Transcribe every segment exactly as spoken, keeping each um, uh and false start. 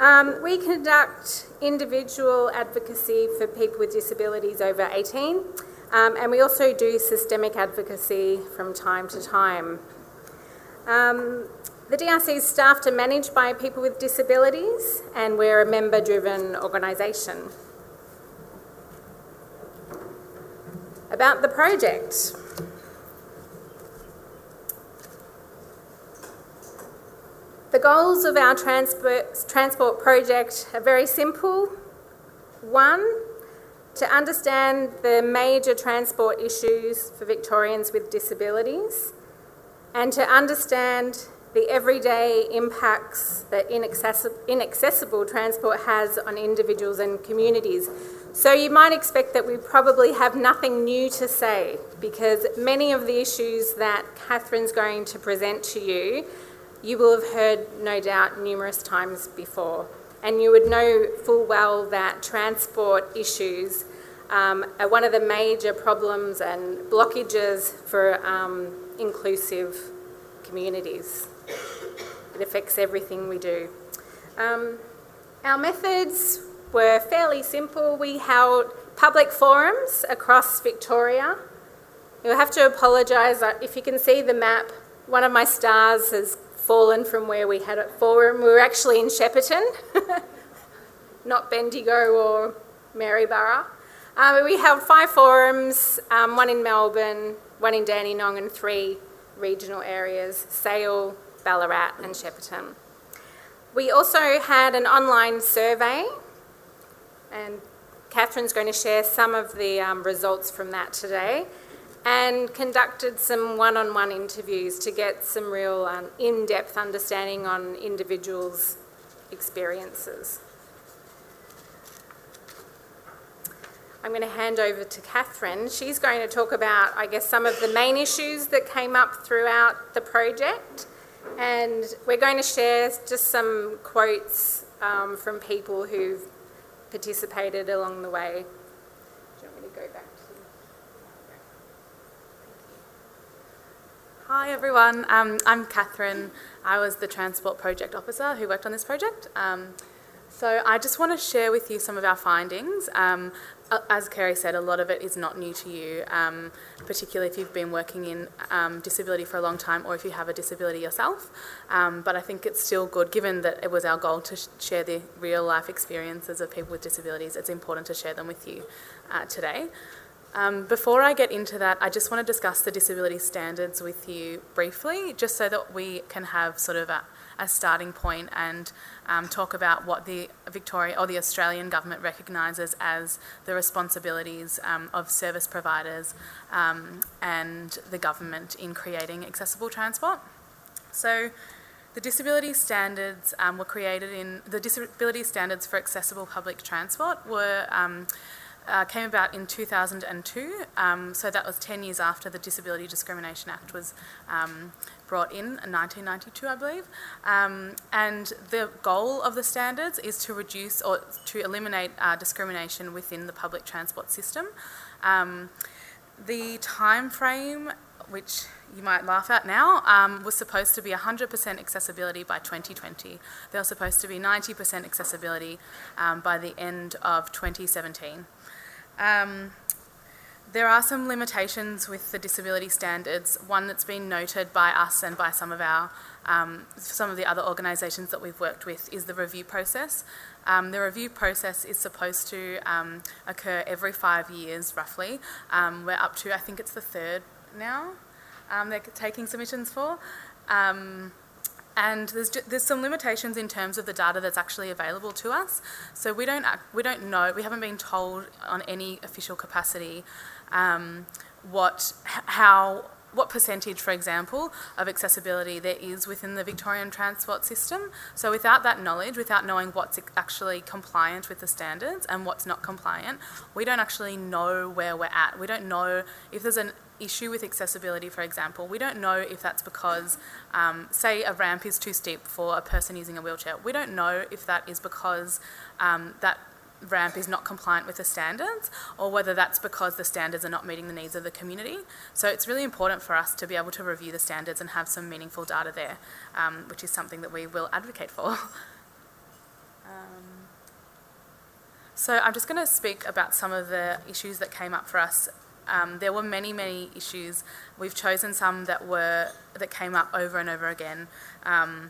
Um, we conduct individual advocacy for people with disabilities over eighteen, um, and we also do systemic advocacy from time to time. Um, the D R C is staffed and managed by people with disabilities, and we're a member-driven organisation. About the project. The goals of our transport, transport project are very simple. One, to understand the major transport issues for Victorians with disabilities, and to understand the everyday impacts that inaccessible, inaccessible transport has on individuals and communities. So you might expect that we probably have nothing new to say, because many of the issues that Catherine's going to present to you, you will have heard, no doubt, numerous times before. And you would know full well that transport issues um, are one of the major problems and blockages for um, inclusive communities. It affects everything we do. Um, our methods were fairly simple. We held public forums across Victoria. You'll have to apologise. If you can see the map, one of my stars has fallen from where we had a forum. We were actually in Shepparton, not Bendigo or Maryborough. Um, we held five forums, um, one in Melbourne, one in Dandenong, and three regional areas, Sale, Ballarat and Shepparton. We also had an online survey, and Catherine's going to share some of the um, results from that today, and conducted some one-on-one interviews to get some real um, in-depth understanding on individuals' experiences. I'm going to hand over to Catherine. She's going to talk about, I guess, some of the main issues that came up throughout the project, and we're going to share just some quotes um, from people who've participated along the way. Do you want me to go back to... Hi everyone, um, I'm Catherine. I was the Transport Project Officer who worked on this project. Um, so I just want to share with you some of our findings. Um, as Kerry said, a lot of it is not new to you, um, particularly if you've been working in um, disability for a long time or if you have a disability yourself. Um, but I think it's still good, given that it was our goal to sh share the real life experiences of people with disabilities, it's important to share them with you uh, today. Um, before I get into that, I just want to discuss the disability standards with you briefly, just so that we can have sort of a, a starting point and um, talk about what the Victoria or the Australian government recognises as the responsibilities um, of service providers um, and the government in creating accessible transport. So the disability standards um, were created in, the disability standards for accessible public transport were um, Uh, came about in two thousand two, um, so that was ten years after the Disability Discrimination Act was um, brought in in nineteen ninety-two, I believe. Um, and the goal of the standards is to reduce or to eliminate uh, discrimination within the public transport system. Um, the time frame, which you might laugh at now, um, was supposed to be one hundred percent accessibility by twenty twenty. There was supposed to be ninety percent accessibility um, by the end of twenty seventeen. Um, there are some limitations with the disability standards. One that's been noted by us and by some of our um, some of the other organisations that we've worked with is the review process. Um, the review process is supposed to um, occur every five years, roughly. Um, we're up to, I think it's the third now. Um, they're taking submissions for. Um, And there's, there's some limitations in terms of the data that's actually available to us. So we don't, we don't know, we haven't been told on any official capacity um, what, how, what percentage, for example, of accessibility there is within the Victorian transport system. So without that knowledge, without knowing what's actually compliant with the standards and what's not compliant, we don't actually know where we're at. We don't know if there's an issue with accessibility, for example. We don't know if that's because, um, say, a ramp is too steep for a person using a wheelchair. We don't know if that is because um, that ramp is not compliant with the standards, or whether that's because the standards are not meeting the needs of the community. So it's really important for us to be able to review the standards and have some meaningful data there, um, which is something that we will advocate for. Um, So I'm just going to speak about some of the issues that came up for us. Um, there were many, many issues. We've chosen some that were that came up over and over again. Um,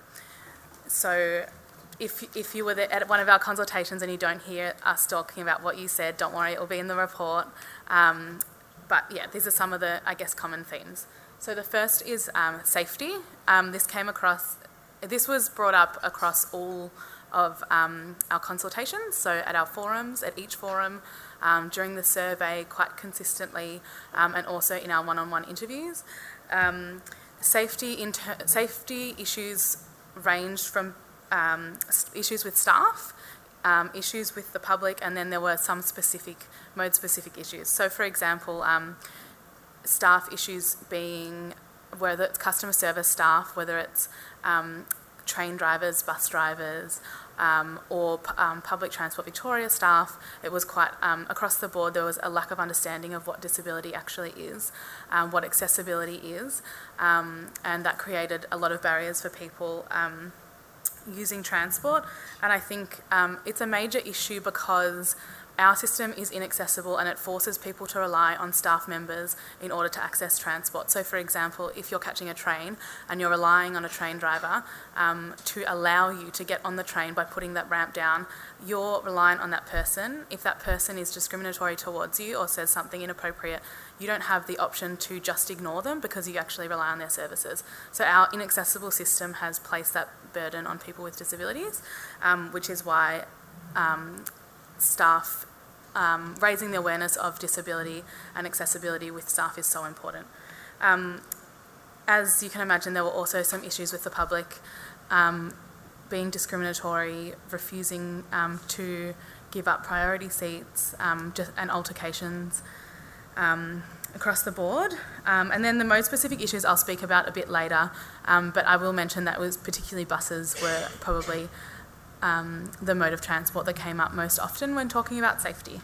so if if you were there at one of our consultations and you don't hear us talking about what you said, don't worry, it will be in the report. Um, but yeah, these are some of the, I guess, common themes. So the first is um, safety. Um, this came across, this was brought up across all of um, our consultations, so at our forums, at each forum, um, during the survey quite consistently, um, and also in our one-on-one interviews. Um, safety, inter- safety issues ranged from um, issues with staff, um, issues with the public, and then there were some specific, mode-specific issues. So for example, um, staff issues being whether it's customer service staff, whether it's um, train drivers, bus drivers, um, or um, Public Transport Victoria staff. It was quite, um, across the board, there was a lack of understanding of what disability actually is, um, what accessibility is, um, and that created a lot of barriers for people um, using transport. And I think um, it's a major issue because our system is inaccessible and it forces people to rely on staff members in order to access transport. So for example, if you're catching a train and you're relying on a train driver um, to allow you to get on the train by putting that ramp down, you're reliant on that person. If that person is discriminatory towards you or says something inappropriate, you don't have the option to just ignore them because you actually rely on their services. So our inaccessible system has placed that burden on people with disabilities, um, which is why um, staff, um, raising the awareness of disability and accessibility with staff is so important. Um, as you can imagine, there were also some issues with the public um, being discriminatory, refusing um, to give up priority seats, um, just, and altercations um, across the board. Um, and then the most specific issues I'll speak about a bit later, um, but I will mention that was particularly buses were probably Um, the mode of transport that came up most often when talking about safety.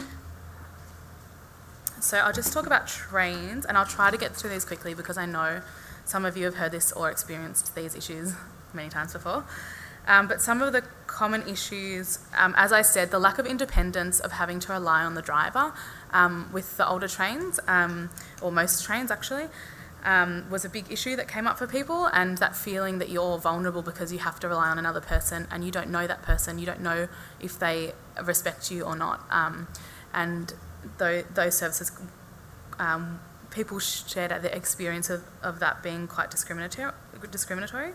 So I'll just talk about trains, and I'll try to get through these quickly because I know some of you have heard this or experienced these issues many times before. Um, but some of the common issues, um, as I said, the lack of independence of having to rely on the driver um, with the older trains, um, or most trains actually, Um, was a big issue that came up for people, and that feeling that you're vulnerable because you have to rely on another person and you don't know that person, you don't know if they respect you or not. Um, and th- those services, um, people shared the experience of, of that being quite discriminatory. discriminatory.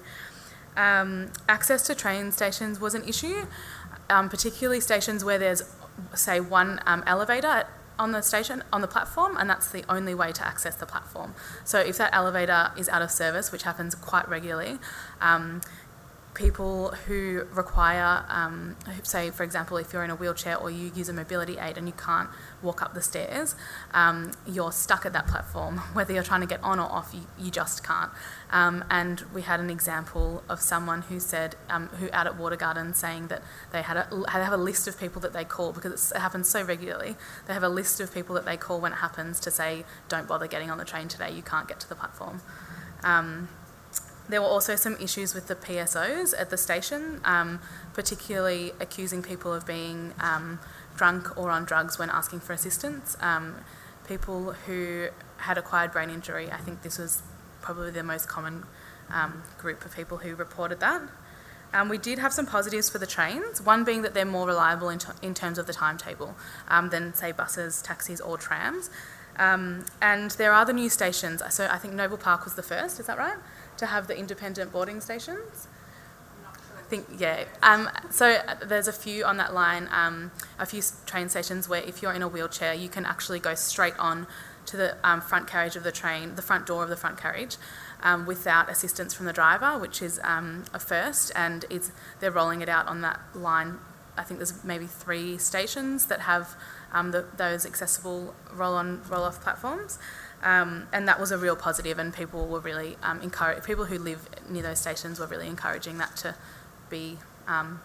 Um, access to train stations was an issue, um, particularly stations where there's, say, one um, elevator at on the station, on the platform, and that's the only way to access the platform. So if that elevator is out of service, which happens quite regularly, um, people who require, um, say for example, if you're in a wheelchair or you use a mobility aid and you can't walk up the stairs, um, you're stuck at that platform. Whether you're trying to get on or off, you, you just can't. Um, and we had an example of someone who said, um, who out at Water Garden saying that they had a, they have a list of people that they call because it's, it happens so regularly. They have a list of people that they call when it happens to say, don't bother getting on the train today, you can't get to the platform. Um, There were also some issues with the P S Os at the station, um, particularly accusing people of being um, drunk or on drugs when asking for assistance. Um, people who had acquired brain injury, I think this was probably the most common um, group of people who reported that. Um, we did have some positives for the trains, one being that they're more reliable in, t- in terms of the timetable um, than, say, buses, taxis or trams. Um, and there are the new stations. So I think Noble Park was the first, is that right? To have the independent boarding stations? I'm not sure. I think, yeah. Um, so there's a few on that line, um, a few train stations where if you're in a wheelchair, you can actually go straight on to the um, front carriage of the train, the front door of the front carriage, um, without assistance from the driver, which is um, a first, and it's, they're rolling it out on that line. I think there's maybe three stations that have um, the, those accessible roll-on, roll-off platforms. Um, and that was a real positive, and people were really um, encouraged. People who live near those stations were really encouraging that to be, um,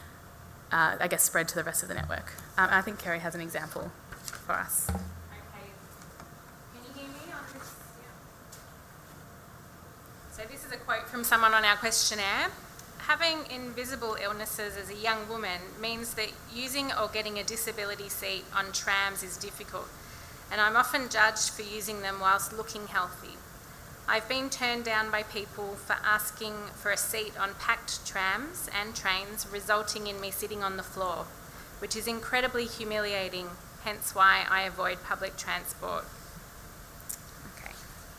uh, I guess, spread to the rest of the network. Um, and I think Kerry has an example for us. Okay. Can you hear me on this? Yeah. So this is a quote from someone on our questionnaire. having invisible illnesses as a young woman means that using or getting a disability seat on trams is difficult, and I'm often judged for using them whilst looking healthy. I've been turned down by people for asking for a seat on packed trams and trains, resulting in me sitting on the floor, which is incredibly humiliating, hence why I avoid public transport. Okay.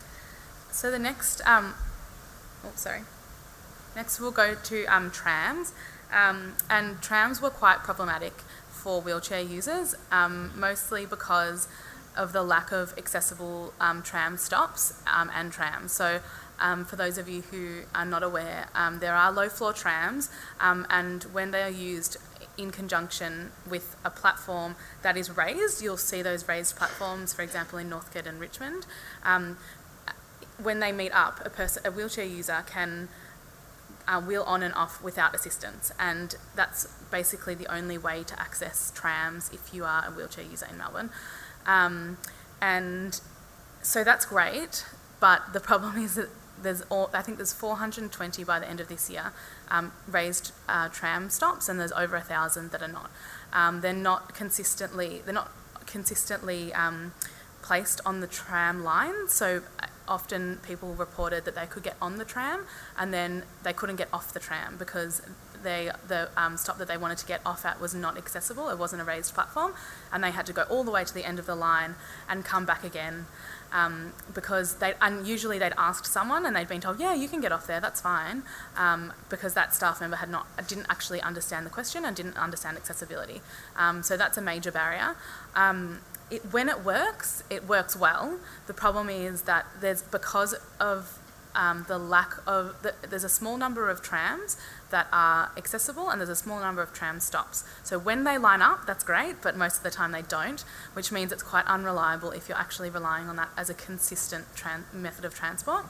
So the next, um, oh, sorry. Next we'll go to um, trams, um, and trams were quite problematic for wheelchair users, um, mostly because of the lack of accessible um, tram stops um, and trams. So um, for those of you who are not aware, um, there are low floor trams, um, and when they are used in conjunction with a platform that is raised, you'll see those raised platforms, for example, in Northcote and Richmond. Um, when they meet up, a, person, a wheelchair user can uh, wheel on and off without assistance, and that's basically the only way to access trams if you are a wheelchair user in Melbourne. Um, and so that's great, but the problem is that there's all, I think there's four hundred twenty by the end of this year um, raised uh, tram stops, and there's over a thousand that are not. Um, they're not consistently they're not consistently um, placed on the tram line. So often people reported that they could get on the tram and then they couldn't get off the tram because they the um, stop that they wanted to get off at was not accessible. It wasn't a raised platform, and they had to go all the way to the end of the line and come back again. Um, because they and usually they'd asked someone and they'd been told, yeah, you can get off there, that's fine, um, because that staff member had not didn't actually understand the question and didn't understand accessibility. Um, so that's a major barrier. Um, it, when it works, it works well. The problem is that there's because of um, the lack of the, there's a small number of trams that are accessible, and there's a small number of tram stops. So when they line up, that's great, but most of the time they don't, which means it's quite unreliable if you're actually relying on that as a consistent tran- method of transport.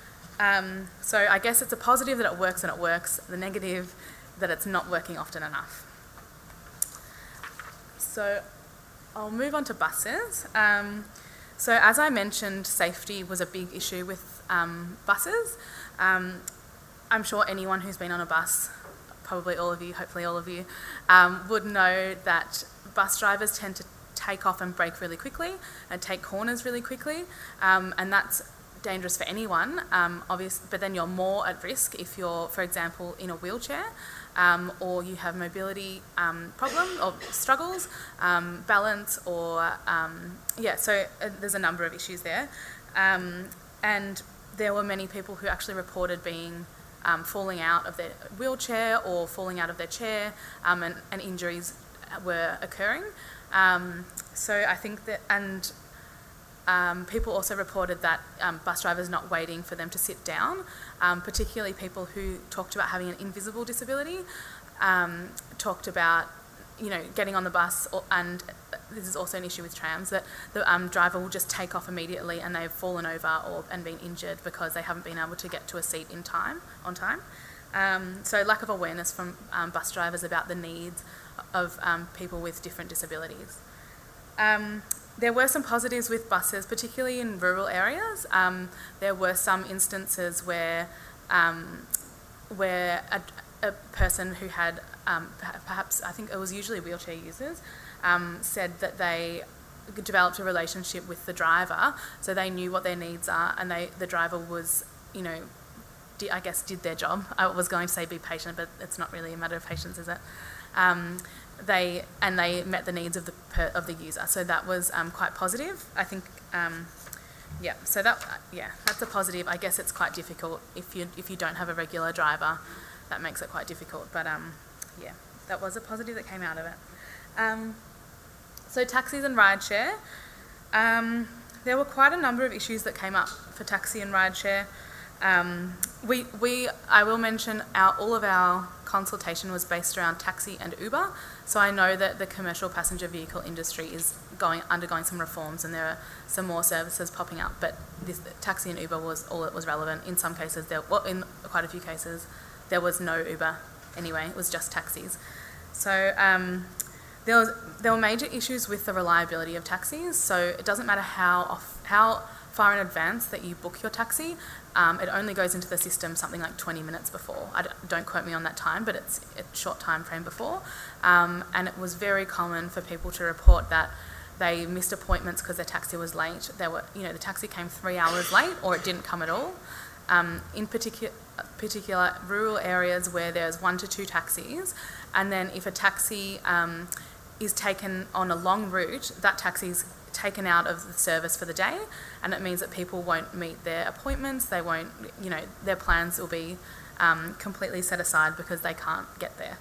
Um, so I guess it's a positive that it works and it works, the negative that it's not working often enough. So I'll move on to buses. Um, so as I mentioned, safety was a big issue with um, buses. Um, I'm sure anyone who's been on a bus, probably all of you, hopefully all of you, um, would know that bus drivers tend to take off and brake really quickly and take corners really quickly, um, and that's dangerous for anyone, um, obviously, but then you're more at risk if you're, for example, in a wheelchair, um, or you have mobility um, problem or struggles, um, balance, or, um, yeah, so uh, there's a number of issues there. Um, and there were many people who actually reported being Um, falling out of their wheelchair or falling out of their chair, um, and, and injuries were occurring. Um, so I think that, and um, people also reported that um, bus drivers not waiting for them to sit down, um, particularly people who talked about having an invisible disability, um, talked about, you know, getting on the bus, or, and this is also an issue with trams, that the um, driver will just take off immediately and they've fallen over or and been injured because they haven't been able to get to a seat in time, on time. Um, so lack of awareness from um, bus drivers about the needs of um, people with different disabilities. Um, there were some positives with buses, particularly in rural areas. Um, there were some instances where, um, where a, a person who had Um, perhaps, I think it was usually wheelchair users, um, said that they developed a relationship with the driver, so they knew what their needs are, and they the driver was, you know, di- I guess did their job. I was going to say be patient, but it's not really a matter of patience, is it? Um, they and they met the needs of the per, of the user, so that was um, quite positive. I think, um, yeah. So that yeah, that's a positive. I guess it's quite difficult if you if you don't have a regular driver, that makes it quite difficult, but. Um, Yeah, that was a positive that came out of it. Um, so taxis and rideshare. Um, there were quite a number of issues that came up for taxi and rideshare. Um, we, we, I will mention our, all of our consultation was based around taxi and Uber. So I know that the commercial passenger vehicle industry is going undergoing some reforms, and there are some more services popping up. But this taxi and Uber was all that was relevant. In some cases, there, well, in quite a few cases, there was no Uber. Anyway, it was just taxis. So um, there was there were major issues with the reliability of taxis. So it doesn't matter how off, how far in advance that you book your taxi. Um, it only goes into the system something like twenty minutes before. I don't, don't quote me on that time, but it's a short time frame before. Um, and it was very common for people to report that they missed appointments because their taxi was late. They were, you know, the taxi came three hours late, or it didn't come at all. Um, in particular, particular rural areas where there's one to two taxis, and then if a taxi um, is taken on a long route, that taxi's taken out of the service for the day, and it means that people won't meet their appointments. They won't, you know, their plans will be um, completely set aside because they can't get there.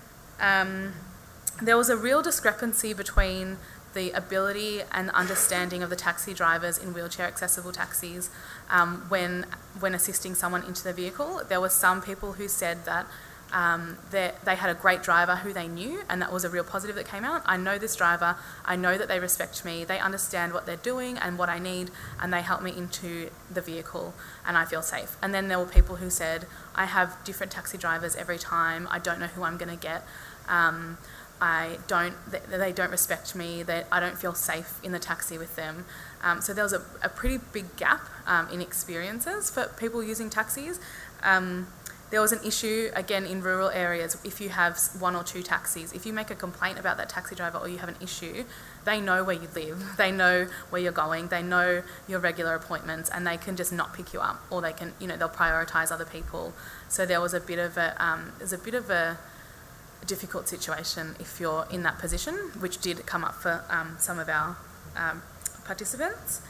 Um, there was a real discrepancy between the ability and understanding of the taxi drivers in wheelchair accessible taxis um, when when assisting someone into the vehicle. There were some people who said that um, they had a great driver who they knew, and that was a real positive that came out. I know this driver, I know that they respect me, they understand what they're doing and what I need, and they help me into the vehicle and I feel safe. And then there were people who said, I have different taxi drivers every time, I don't know who I'm going to get. Um, I don't, they don't respect me, that I don't feel safe in the taxi with them. Um, so there was a, a pretty big gap um, in experiences for people using taxis. Um, there was an issue, again, in rural areas, if you have one or two taxis, if you make a complaint about that taxi driver or you have an issue, they know where you live, they know where you're going, they know your regular appointments, and they can just not pick you up, or they can, you know, they'll prioritise other people. So there was a bit of a, um, there's a bit of a, difficult situation if you're in that position, which did come up for um, some of our um, participants.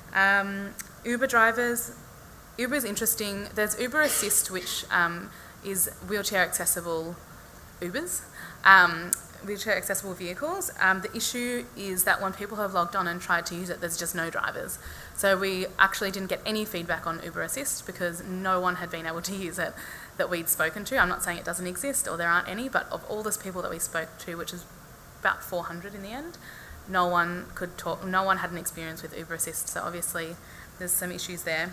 Um, Uber drivers, Uber is interesting. There's Uber Assist, which um, is wheelchair accessible Ubers, um, wheelchair accessible vehicles. Um, the issue is that when people have logged on and tried to use it, there's just no drivers. So we actually didn't get any feedback on Uber Assist because no one had been able to use it that we'd spoken to. I'm not saying it doesn't exist or there aren't any, but of all those people that we spoke to, which is about four hundred in the end, no one could talk, no one had an experience with Uber Assist, so obviously there's some issues there.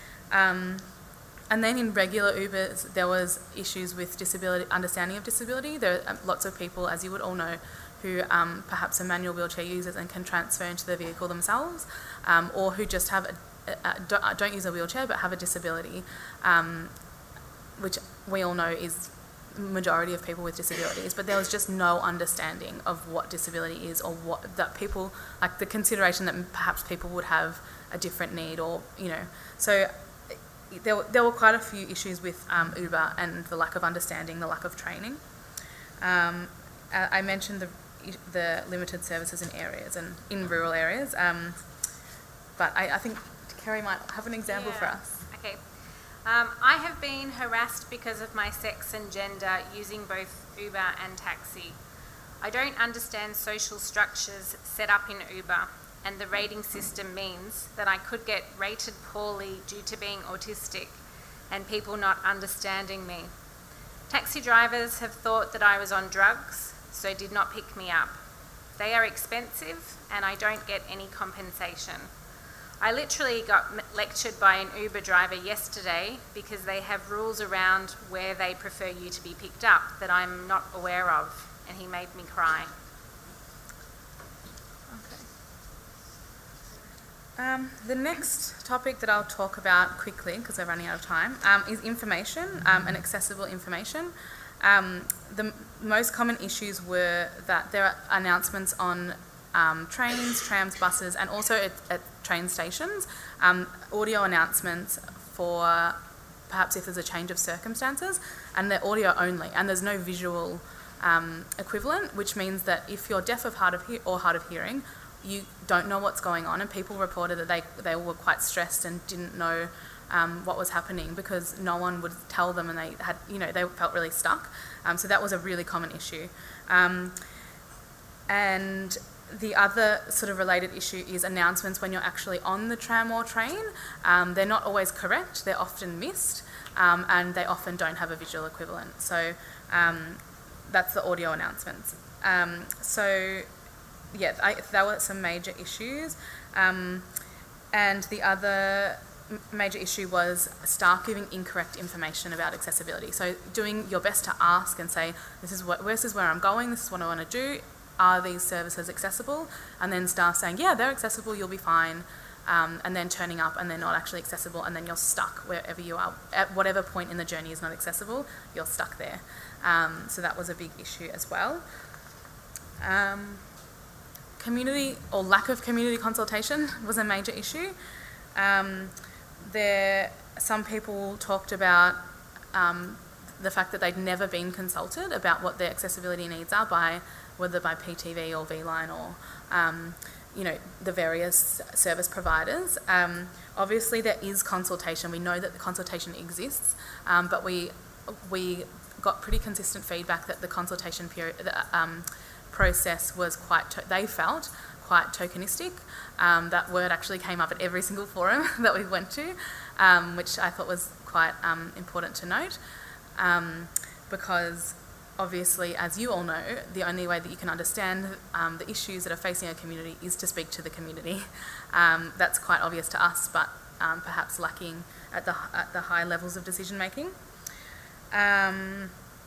Um, and then in regular Ubers, there was issues with disability, understanding of disability. There are lots of people, as you would all know, who um, perhaps are manual wheelchair users and can transfer into the vehicle themselves, um, or who just have a, a, don't, don't use a wheelchair but have a disability, um, which we all know is the majority of people with disabilities, but there was just no understanding of what disability is, or what that people, like the consideration that perhaps people would have a different need, or, you know, so there, there were quite a few issues with um, Uber and the lack of understanding, the lack of training. Um, I mentioned the, the limited services in areas and in rural areas, um, but I, I think Kerry might have an example yeah. for us. Okay. Um, I have been harassed because of my sex and gender using both Uber and taxi. I don't understand social structures set up in Uber, and the rating system means that I could get rated poorly due to being autistic and people not understanding me. Taxi drivers have thought that I was on drugs, so did not pick me up. They are expensive and I don't get any compensation. I literally got lectured by an Uber driver yesterday because they have rules around where they prefer you to be picked up that I'm not aware of, and he made me cry. Okay. Um, the next topic that I'll talk about quickly, because we're running out of time, um, is information um, and accessible information. Um, the m- most common issues were that there are announcements on um, trains, trams, buses, and also at, at train stations, um, audio announcements for perhaps if there's a change of circumstances, and they're audio only, and there's no visual um, equivalent, which means that if you're deaf of hard of he- or hard of hearing, you don't know what's going on, and people reported that they, they were quite stressed and didn't know um, what was happening because no one would tell them, and they had, you know, they felt really stuck. Um, so that was a really common issue. Um, and the other sort of related issue is announcements when you're actually on the tram or train. Um, they're not always correct, they're often missed, um, and they often don't have a visual equivalent. So um, that's the audio announcements. Um, so yeah, I, there were some major issues. Um, and the other major issue was staff giving incorrect information about accessibility. So doing your best to ask and say, this is what, this is where I'm going, this is what I want to do, are these services accessible? And then staff saying, yeah, they're accessible, you'll be fine. um, and then turning up and they're not actually accessible, and then you're stuck wherever you are. At whatever point in the journey is not accessible, you're stuck there. Um, so that was a big issue as well. Um, community or lack of community consultation was a major issue. Um, there, some people talked about um, the fact that they'd never been consulted about what their accessibility needs are by, whether by P T V or V Line or, um, you know, the various service providers. Um, obviously there is consultation. We know that the consultation exists, um, but we we got pretty consistent feedback that the consultation period, the, um, process was quite, to- they felt quite tokenistic. Um, that word actually came up at every single forum that we went to, um, which I thought was quite um, important to note, um, because obviously, as you all know, the only way that you can understand um, the issues that are facing a community is to speak to the community. Um, that's quite obvious to us, but um, perhaps lacking at the, at the high levels of decision making. Um,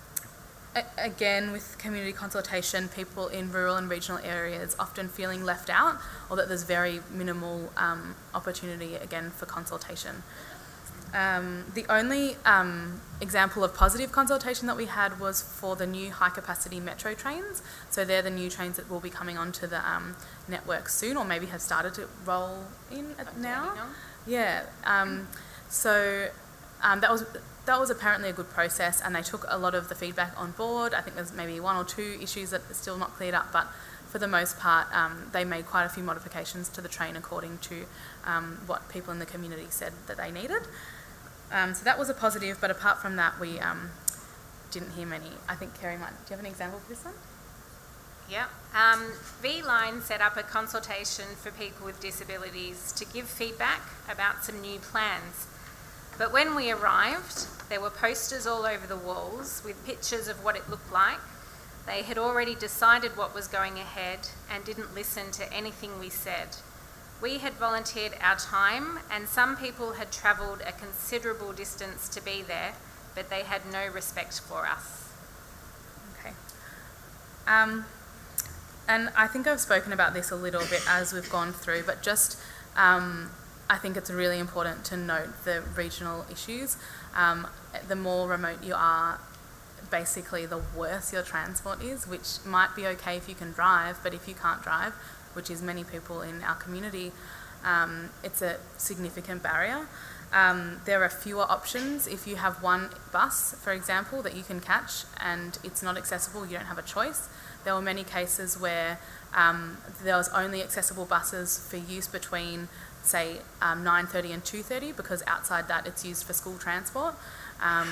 Again, with community consultation, people in rural and regional areas often feeling left out, or that there's very minimal um, opportunity, again, for consultation. Um, the only um, example of positive consultation that we had was for the new high-capacity metro trains. So they're the new trains that will be coming onto the um, network soon, or maybe have started to roll in at now. Yeah. Um, so um, that was... That was apparently a good process, and they took a lot of the feedback on board. I think there's maybe one or two issues that are still not cleared up, but for the most part, um, they made quite a few modifications to the train according to um, what people in the community said that they needed. Um, so that was a positive, but apart from that, we um, didn't hear many. I think Kerry might, do you have an example for this one? Yeah. Um, V Line set up a consultation for people with disabilities to give feedback about some new plans. But when we arrived, there were posters all over the walls with pictures of what it looked like. They had already decided what was going ahead and didn't listen to anything we said. We had volunteered our time, and some people had travelled a considerable distance to be there, but they had no respect for us. Okay. Um, and I think I've spoken about this a little bit as we've gone through, but just... Um, I think it's really important to note the regional issues. Um, the more remote you are, basically the worse your transport is, which might be okay if you can drive, but if you can't drive, which is many people in our community, um, it's a significant barrier. Um, there are fewer options. If you have one bus, for example, that you can catch and it's not accessible, you don't have a choice. There were many cases where um, there was only accessible buses for use between say um, nine thirty and two thirty, because outside that it's used for school transport. Um,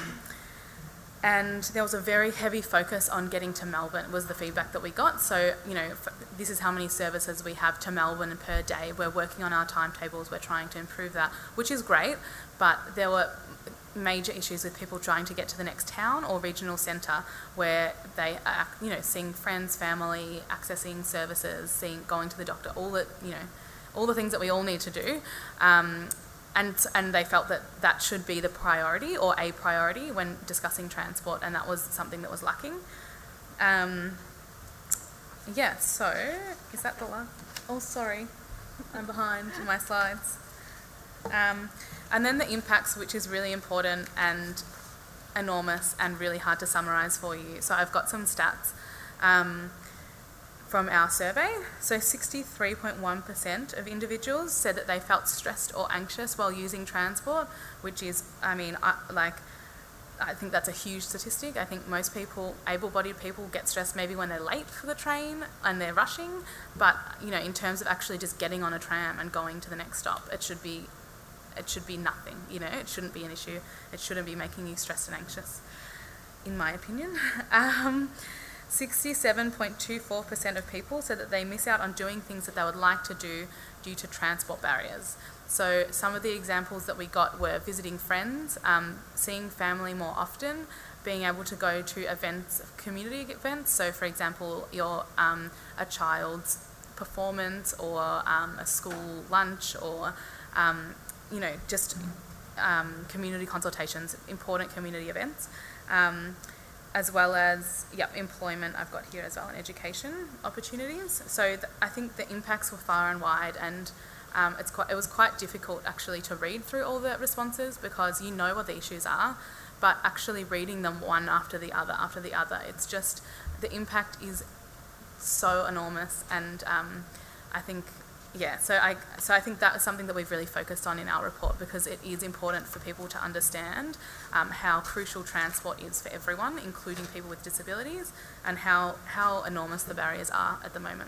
and there was a very heavy focus on getting to Melbourne was the feedback that we got. So, you know, f- this is how many services we have to Melbourne per day. We're working on our timetables, we're trying to improve that, which is great, but there were major issues with people trying to get to the next town or regional centre where they are, you know, seeing friends, family, accessing services, seeing, going to the doctor, all the, you know, all the things that we all need to do, um, and and they felt that that should be the priority or a priority when discussing transport, and that was something that was lacking. Um, yeah, so, is that the last? Oh, sorry, I'm behind my slides. Um, and then the impacts, which is really important and enormous and really hard to summarise for you. So I've got some stats. Um, from our survey. So sixty-three point one percent of individuals said that they felt stressed or anxious while using transport, which is, I mean, I, like, I think that's a huge statistic. I think most people, able-bodied people, get stressed maybe when they're late for the train and they're rushing, but, you know, in terms of actually just getting on a tram and going to the next stop, it should be, it should be nothing, you know, it shouldn't be an issue. It shouldn't be making you stressed and anxious, in my opinion. um, sixty-seven point two four percent of people said that they miss out on doing things that they would like to do due to transport barriers. So some of the examples that we got were visiting friends, um, seeing family more often, being able to go to events, community events. So for example, your um, a child's performance or um, a school lunch or, um, you know, just um, community consultations, important community events. Um, as well as, yep, employment I've got here as well, and education opportunities. So th- I think the impacts were far and wide, and Um, it's quite, it was quite difficult actually to read through all the responses because you know what the issues are, but actually reading them one after the other after the other, it's just, the impact is so enormous. And um, I think, yeah, so I, so I think that is something that we've really focused on in our report, because it is important for people to understand um, how crucial transport is for everyone, including people with disabilities, and how, how enormous the barriers are at the moment.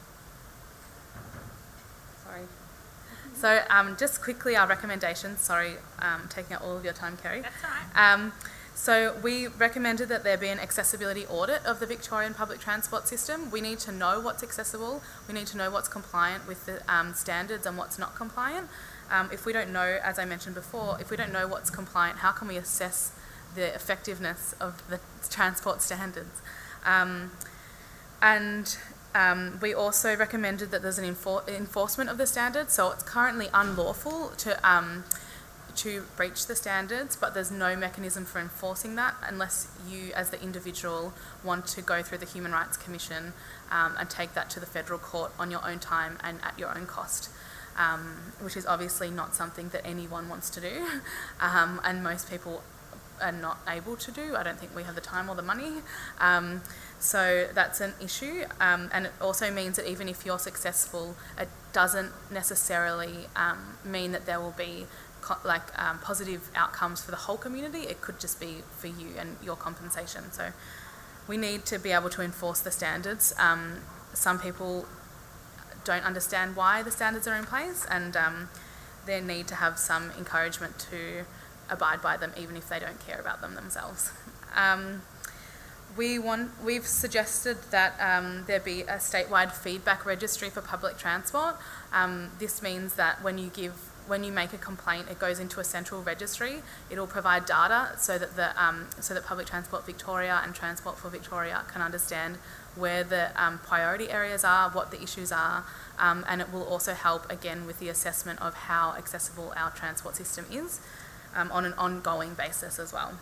Sorry. So um, just quickly, our recommendations. Sorry, um, taking up all of your time, Kerry. That's all right. Um, so we recommended that there be an accessibility audit of the Victorian public transport system. We need to know what's accessible. We need to know what's compliant with the um, standards and what's not compliant. Um, if we don't know, as I mentioned before, if we don't know what's compliant, how can we assess the effectiveness of the transport standards? Um, and Um, we also recommended that there's an enfor enforcement of the standards. So it's currently unlawful to um, to breach the standards, but there's no mechanism for enforcing that unless you, as the individual, want to go through the Human Rights Commission um, and take that to the federal court on your own time and at your own cost, um, which is obviously not something that anyone wants to do, um, and most people are not able to do. I don't think we have the time or the money. Um, So that's an issue, um, and it also means that even if you're successful, it doesn't necessarily um, mean that there will be co like um, positive outcomes for the whole community. It could just be for you and your compensation. So we need to be able to enforce the standards. Um, some people don't understand why the standards are in place, and um, they need to have some encouragement to abide by them, even if they don't care about them themselves. Um, We want, we've suggested that um, there be a statewide feedback registry for public transport. Um, this means that when you give, when you make a complaint, it goes into a central registry. It'll provide data so that the um, so that Public Transport Victoria and Transport for Victoria can understand where the um, priority areas are, what the issues are, um, and it will also help again with the assessment of how accessible our transport system is um, on an ongoing basis as well.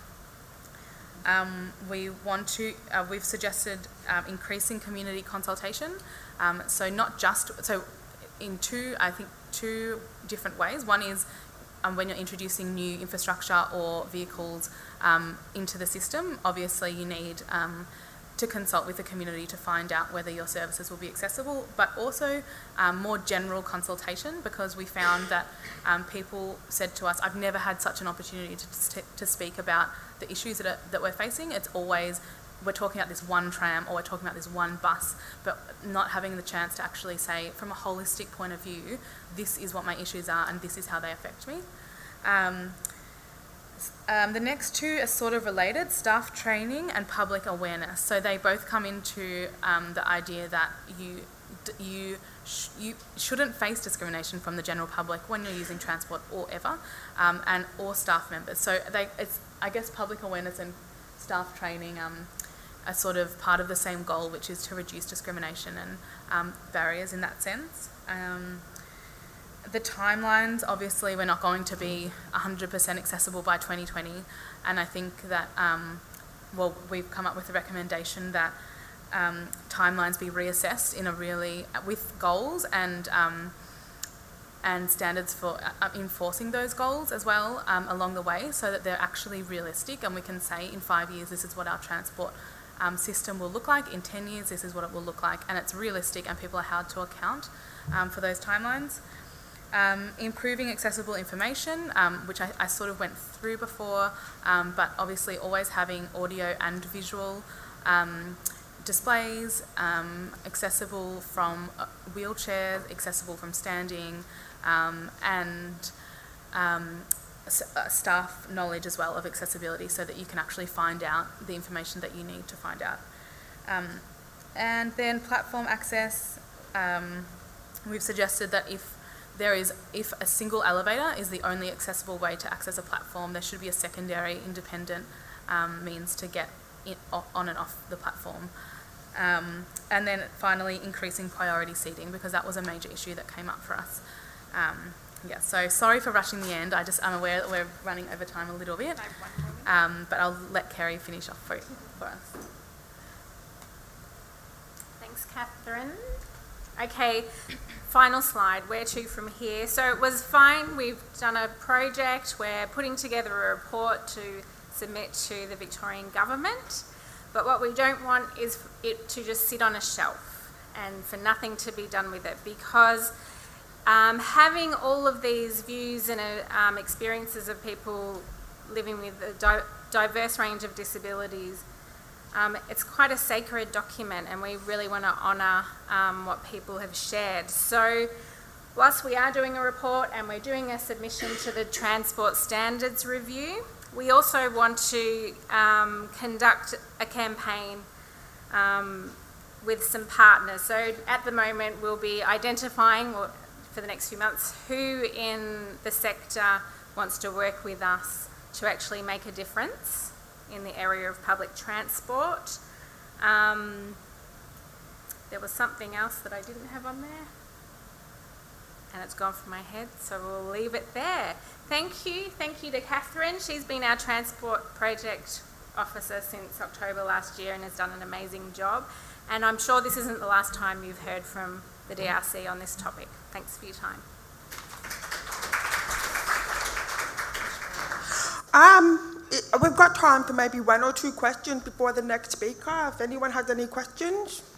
Um, we want to, uh, we've suggested um, increasing community consultation. Um, so not just, so in two, I think two different ways. One is um, when you're introducing new infrastructure or vehicles um, into the system, obviously you need um, to consult with the community to find out whether your services will be accessible, but also um, more general consultation, because we found that um, people said to us, I've never had such an opportunity to, to speak about the issues that, are, that we're facing. It's always, we're talking about this one tram or we're talking about this one bus, but not having the chance to actually say, from a holistic point of view, this is what my issues are and this is how they affect me. Um, Um, the next two are sort of related, staff training and public awareness. So they both come into um, the idea that you you sh you shouldn't face discrimination from the general public when you're using transport or ever, um, and or staff members. So they, it's I guess public awareness and staff training um, are sort of part of the same goal, which is to reduce discrimination and um, barriers in that sense. Um, The timelines, obviously we're not going to be one hundred percent accessible by twenty twenty, and I think that, um, well, we've come up with a recommendation that um, timelines be reassessed in a really, with goals and um, and standards for uh, enforcing those goals as well um, along the way, so that they're actually realistic and we can say in five years this is what our transport um, system will look like, in ten years this is what it will look like, and it's realistic and people are held to account um, for those timelines. Um, improving accessible information, um, which I, I sort of went through before, um, but obviously always having audio and visual um, displays, um, accessible from wheelchairs, accessible from standing, um, and um, staff knowledge as well of accessibility, so that you can actually find out the information that you need to find out. Um, and then platform access, um, we've suggested that if There is, if a single elevator is the only accessible way to access a platform, there should be a secondary independent um, means to get in, on and off the platform. Um, and then finally, increasing priority seating, because that was a major issue that came up for us. Um, yeah, so sorry for rushing the end. I just, I'm aware that we're running over time a little bit, um, but I'll let Kerry finish off for, for us. Thanks, Catherine. Okay, final slide, where to from here? So it was fine, we've done a project, we're putting together a report to submit to the Victorian Government, but what we don't want is it to just sit on a shelf and for nothing to be done with it, because um, having all of these views and uh, um, experiences of people living with a di diverse range of disabilities, Um, it's quite a sacred document, and we really want to honour um, what people have shared. So whilst we are doing a report and we're doing a submission to the Transport Standards Review, we also want to um, conduct a campaign um, with some partners. So at the moment we'll be identifying, or for the next few months, who in the sector wants to work with us to actually make a difference in the area of public transport. Um, there was something else that I didn't have on there, and it's gone from my head, so we'll leave it there. Thank you. Thank you to Catherine. She's been our Transport Project Officer since October last year and has done an amazing job. And I'm sure this isn't the last time you've heard from the D R C on this topic. Thanks for your time. Um, we've got time for maybe one or two questions before the next speaker, if anyone has any questions.